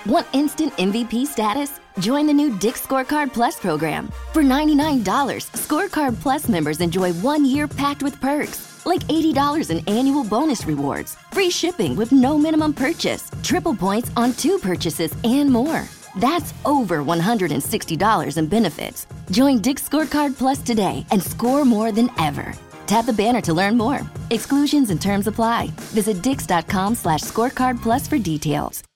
Want instant MVP status? Join the new Dick's Scorecard Plus program. For $99, Scorecard Plus members enjoy 1 year packed with perks, like $80 in annual bonus rewards, free shipping with no minimum purchase, triple points on 2 purchases, and more. That's over $160 in benefits. Join Dick's Scorecard Plus today and score more than ever. Tap the banner to learn more. Exclusions and terms apply. Visit dix.com/scorecard plus for details.